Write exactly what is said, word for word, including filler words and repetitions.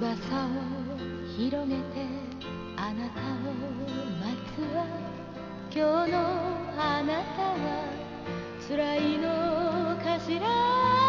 翼を広げてあなたを待つわ。今日のあなたは辛いのかしら。